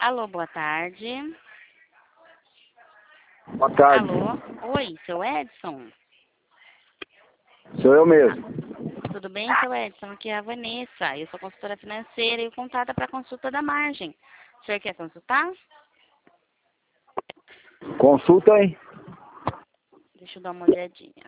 Alô, boa tarde. Boa tarde. Alô? Oi, seu Edson? Sou eu mesmo. Tudo bem, seu Edson? Aqui é a Vanessa. Eu sou consultora financeira e o contato é para consulta da margem. O senhor quer consultar? Consulta aí. Deixa eu dar uma olhadinha.